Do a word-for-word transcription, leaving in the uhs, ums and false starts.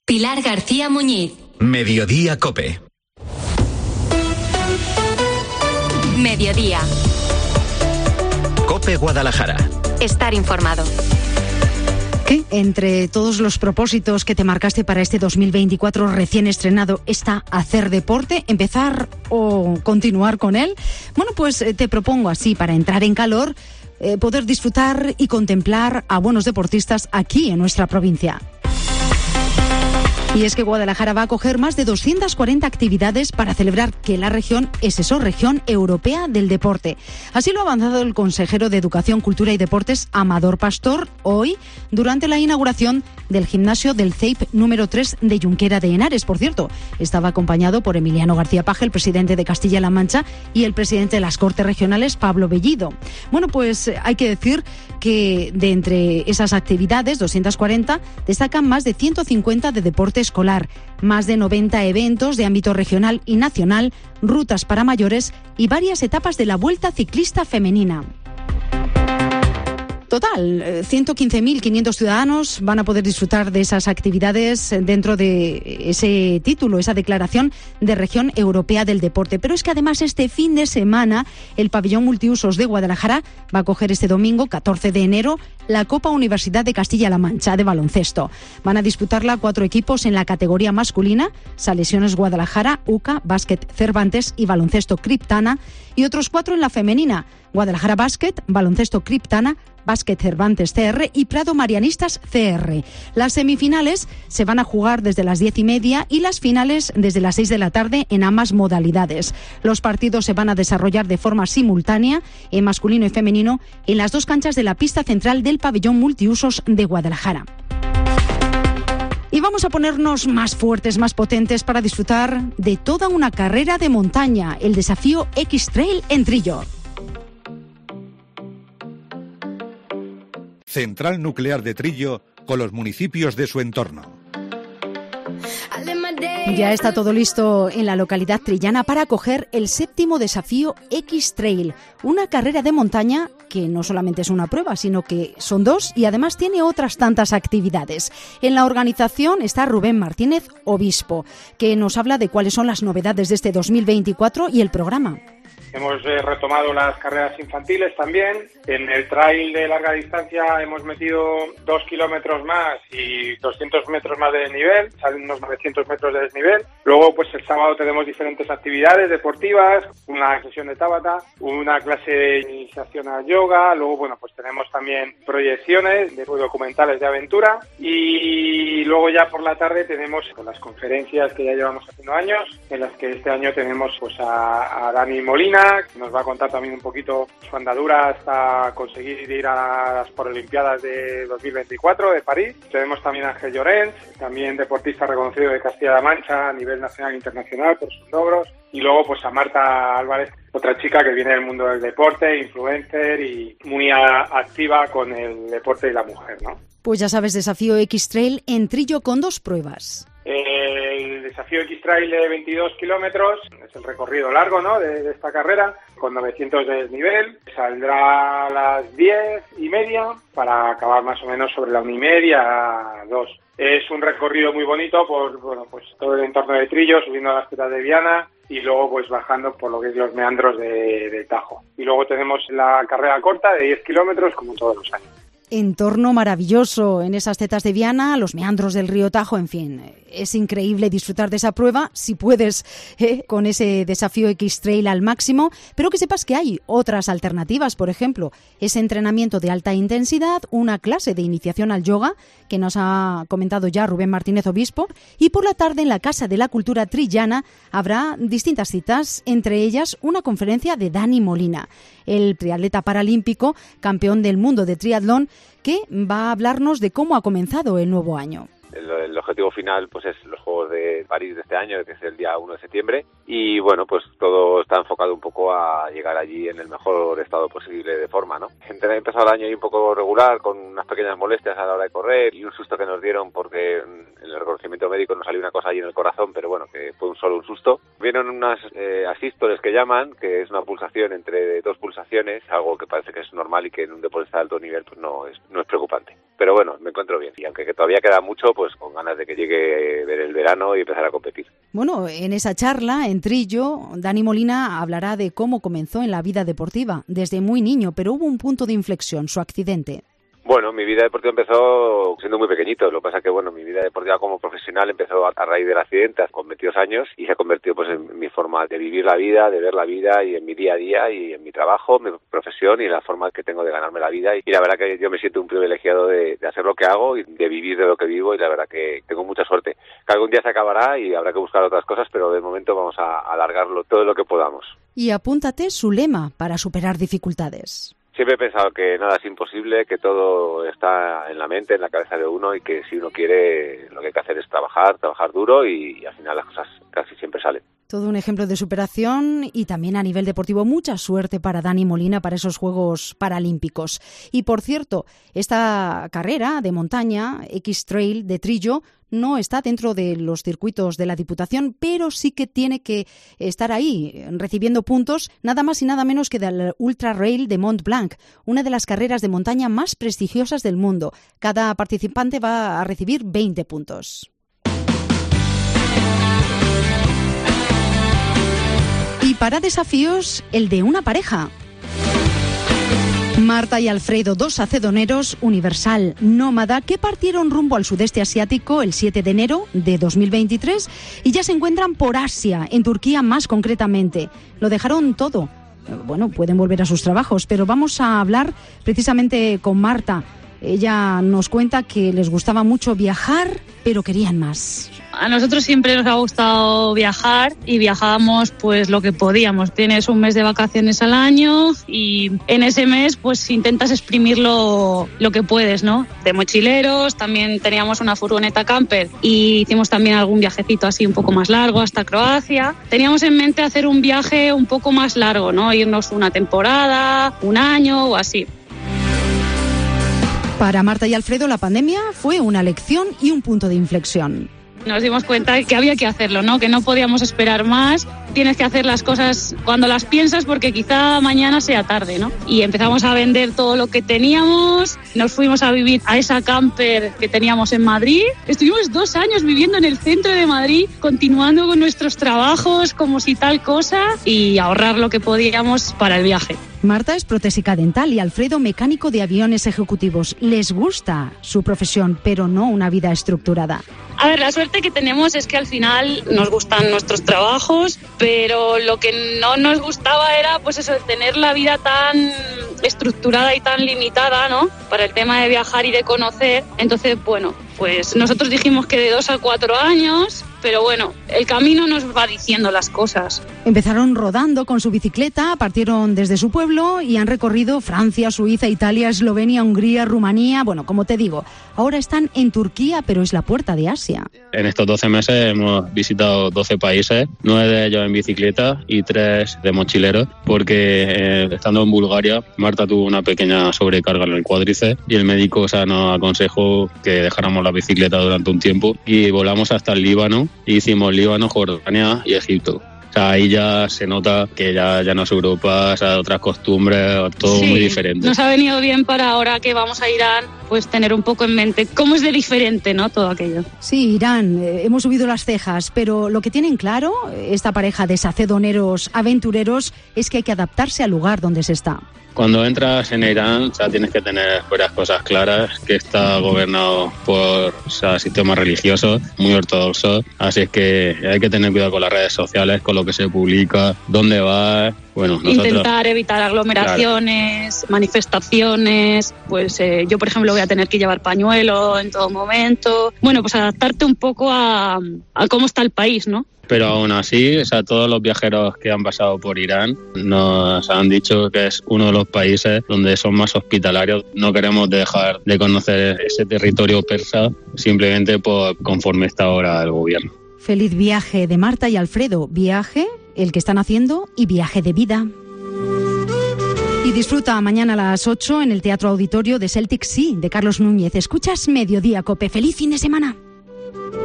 Pilar García Muñiz. Mediodía COPE. Mediodía. COPE Guadalajara. Estar informado. ¿Qué? Entre todos los propósitos que te marcaste para este dos mil veinticuatro recién estrenado está hacer deporte, empezar o continuar con él. Bueno, pues te propongo así, para entrar en calor, eh, poder disfrutar y contemplar a buenos deportistas aquí en nuestra provincia. Y es que Guadalajara va a acoger más de doscientas cuarenta actividades para celebrar que la región es eso, región europea del deporte. Así lo ha avanzado el consejero de Educación, Cultura y Deportes, Amador Pastor, hoy durante la inauguración del gimnasio del C E I P número tres de Junquera de Henares. Por cierto, estaba acompañado por Emiliano García Paje, el presidente de Castilla-La Mancha, y el presidente de las Cortes Regionales, Pablo Bellido. Bueno, pues hay que decir que de entre esas actividades, doscientas cuarenta, destacan más de ciento cincuenta de deporte escolar, más de noventa eventos de ámbito regional y nacional, rutas para mayores y varias etapas de la Vuelta Ciclista Femenina. Total, ciento quince mil quinientos ciudadanos van a poder disfrutar de esas actividades dentro de ese título, esa declaración de Región Europea del Deporte. Pero es que además este fin de semana el pabellón multiusos de Guadalajara va a acoger este domingo, catorce de enero, la Copa Universidad de Castilla-La Mancha de baloncesto. Van a disputarla cuatro equipos en la categoría masculina: Salesianos Guadalajara, U C A, Básquet Cervantes y Baloncesto Criptana, y otros cuatro en la femenina: Guadalajara Básquet, Baloncesto Criptana, Básquet Cervantes C R y Prado Marianistas C R. Las semifinales se van a jugar desde las diez y media y las finales desde las seis de la tarde en ambas modalidades. Los partidos se van a desarrollar de forma simultánea, en masculino y femenino, en las dos canchas de la pista central del pabellón multiusos de Guadalajara. Y vamos a ponernos más fuertes, más potentes para disfrutar de toda una carrera de montaña, el desafío X-Trail en Trillo. Central Nuclear de Trillo con los municipios de su entorno. Ya está todo listo en la localidad trillana para acoger el séptimo desafío X-Trail, una carrera de montaña que no solamente es una prueba, sino que son dos y además tiene otras tantas actividades. En la organización está Rubén Martínez, obispo, que nos habla de cuáles son las novedades de este dos mil veinticuatro y el programa. Hemos eh, retomado las carreras infantiles también. En el trail de larga distancia hemos metido dos kilómetros más y doscientos metros más de desnivel, salen unos novecientos metros de desnivel. Luego, pues el sábado tenemos diferentes actividades deportivas, una sesión de Tabata, una clase de iniciación a yoga. Luego, bueno, pues tenemos también proyecciones de documentales de aventura. Y luego ya por la tarde tenemos con las conferencias que ya llevamos haciendo años, en las que este año tenemos pues a, a Dani Molina, que nos va a contar también un poquito su andadura hasta conseguir ir a las Paralimpiadas de dos mil veinticuatro de París. Tenemos también a Ángel Llorens, también deportista reconocido de Castilla-La Mancha a nivel nacional e internacional por sus logros. Y luego pues a Marta Álvarez, otra chica que viene del mundo del deporte, influencer y muy a, activa con el deporte y la mujer, ¿no? Pues ya sabes, desafío X-Trail en Trillo con dos pruebas. El desafío X-Trail de veintidós kilómetros es el recorrido largo, ¿no?, de, de esta carrera, con novecientos de desnivel. Saldrá a las diez y media para acabar más o menos sobre la una y media, dos. Es un recorrido muy bonito por, bueno, pues todo el entorno de Trillo, subiendo a las Piedras de Viana y luego pues bajando por lo que es los meandros de, de Tajo. Y luego tenemos la carrera corta de diez kilómetros, como todos los años. Entorno maravilloso en esas tetas de Viana, los meandros del río Tajo, en fin. Es increíble disfrutar de esa prueba, si puedes, eh, con ese desafío X-Trail al máximo, pero que sepas que hay otras alternativas, por ejemplo, ese entrenamiento de alta intensidad, una clase de iniciación al yoga, que nos ha comentado ya Rubén Martínez, obispo, y por la tarde en la Casa de la Cultura Trillana habrá distintas citas, entre ellas una conferencia de Dani Molina, el triatleta paralímpico, campeón del mundo de triatlón, que va a hablarnos de cómo ha comenzado el nuevo año. El, el objetivo final pues es los Juegos de París de este año, que es el día uno de septiembre, y bueno, pues todo está enfocado un poco a llegar allí en el mejor estado posible de forma, ¿no? He empezado el año ahí un poco regular, con unas pequeñas molestias a la hora de correr y un susto que nos dieron porque el reconocimiento tratamiento médico, nos salió una cosa ahí en el corazón, pero bueno, que fue un solo un susto. Vienen unas eh, asístoles que llaman, que es una pulsación entre dos pulsaciones, algo que parece que es normal y que en un deportista de alto nivel pues no es, no es preocupante. Pero bueno, me encuentro bien. Y aunque que todavía queda mucho, pues con ganas de que llegue ver el verano y empezar a competir. Bueno, en esa charla, en Trillo, Dani Molina hablará de cómo comenzó en la vida deportiva, desde muy niño, pero hubo un punto de inflexión, su accidente. Bueno, mi vida deportiva empezó siendo muy pequeñito. Lo que pasa es que, bueno, mi vida deportiva como profesional empezó a raíz del accidente con veintidós años y se ha convertido pues en mi forma de vivir la vida, de ver la vida y en mi día a día y en mi trabajo, mi profesión y la forma que tengo de ganarme la vida. Y la verdad que yo me siento un privilegiado de, de hacer lo que hago y de vivir de lo que vivo y la verdad que tengo mucha suerte. Que algún día se acabará y habrá que buscar otras cosas, pero de momento vamos a alargarlo todo lo que podamos. Y apúntate su lema para superar dificultades. Siempre he pensado que nada es imposible, que todo está en la mente, en la cabeza de uno y que si uno quiere lo que hay que hacer es trabajar, trabajar duro y, y al final las cosas casi siempre salen. Todo un ejemplo de superación y también a nivel deportivo mucha suerte para Dani Molina para esos Juegos Paralímpicos. Y por cierto, esta carrera de montaña, X-Trail de Trillo, no está dentro de los circuitos de la Diputación, pero sí que tiene que estar ahí, recibiendo puntos, nada más y nada menos que del Ultra Rail de Mont Blanc, una de las carreras de montaña más prestigiosas del mundo. Cada participante va a recibir veinte puntos. Y para desafíos, el de una pareja. Marta y Alfredo, dos acedoneros, Universal Nómada, que partieron rumbo al sudeste asiático el siete de enero de dos mil veintitrés y ya se encuentran por Asia, en Turquía más concretamente. Lo dejaron todo. Bueno, pueden volver a sus trabajos, pero vamos a hablar precisamente con Marta. Ella nos cuenta que les gustaba mucho viajar, pero querían más. A nosotros siempre nos ha gustado viajar y viajábamos pues lo que podíamos. Tienes un mes de vacaciones al año y en ese mes pues intentas exprimirlo lo que puedes, ¿no? De mochileros, también teníamos una furgoneta camper y hicimos también algún viajecito así un poco más largo hasta Croacia. Teníamos en mente hacer un viaje un poco más largo, ¿no? Irnos una temporada, un año o así. Para Marta y Alfredo la pandemia fue una lección y un punto de inflexión. Nos dimos cuenta que había que hacerlo, ¿no? Que no podíamos esperar más. Tienes que hacer las cosas cuando las piensas porque quizá mañana sea tarde, ¿no? Y empezamos a vender todo lo que teníamos. Nos fuimos a vivir a esa camper que teníamos en Madrid. Estuvimos dos años viviendo en el centro de Madrid, continuando con nuestros trabajos como si tal cosa y ahorrar lo que podíamos para el viaje. Marta es protésica dental y Alfredo mecánico de aviones ejecutivos. Les gusta su profesión, pero no una vida estructurada. A ver, la suerte que tenemos es que al final nos gustan nuestros trabajos, pero lo que no nos gustaba era pues eso, tener la vida tan estructurada y tan limitada, ¿no? Para el tema de viajar y de conocer. Entonces, bueno, pues nosotros dijimos que de dos a cuatro años, pero bueno, el camino nos va diciendo las cosas. Empezaron rodando con su bicicleta, partieron desde su pueblo y han recorrido Francia, Suiza, Italia, Eslovenia, Hungría, Rumanía. Bueno, como te digo, ahora están en Turquía, pero es la puerta de Asia. En estos doce meses hemos visitado doce países, nueve de ellos en bicicleta y tres de mochileros, porque eh, estando en Bulgaria, Marta tuvo una pequeña sobrecarga en el cuádriceps y el médico o sea, nos aconsejó que dejáramos la bicicleta durante un tiempo y volamos hasta el Líbano. Hicimos Líbano, Jordania y Egipto. O sea, ahí ya se nota que ya, ya no es Europa, o sea, otras costumbres, todo sí, muy diferente. Nos ha venido bien para ahora que vamos a Irán, pues tener un poco en mente cómo es de diferente, ¿no? Todo aquello. Sí, Irán, eh, hemos subido las cejas, pero lo que tienen claro, esta pareja de sacedoneros aventureros, es que hay que adaptarse al lugar donde se está. Cuando entras en Irán, o sea, tienes que tener varias cosas claras, que está gobernado por o sea, sistemas religiosos muy ortodoxos, así es que hay que tener cuidado con las redes sociales, con lo que se publica, dónde vas. Bueno, nosotros... Intentar evitar aglomeraciones, claro. Manifestaciones, pues eh, yo por ejemplo voy a tener que llevar pañuelo en todo momento. Bueno, pues adaptarte un poco a, a cómo está el país, ¿no? Pero aún así, o sea, todos los viajeros que han pasado por Irán nos han dicho que es uno de los países donde son más hospitalarios. No queremos dejar de conocer ese territorio persa simplemente por conforme está ahora el gobierno. Feliz viaje de Marta y Alfredo. Viaje, el que están haciendo, y viaje de vida. Y disfruta mañana a las ocho en el Teatro Auditorio de Celtic Sea, de Carlos Núñez. Escuchas Mediodía, COPE. ¡Feliz fin de semana!